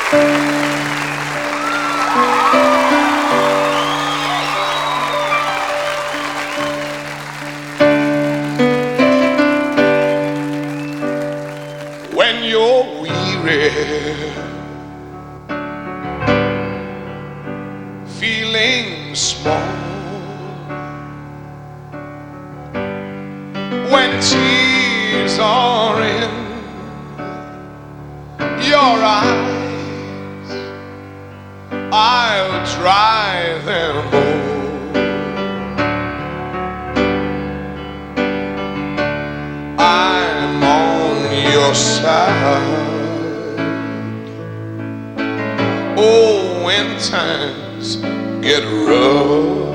When you're weary, feeling small, when tears are in your eyes, I'll dry them all. I'm on your side. Oh, when times get rough,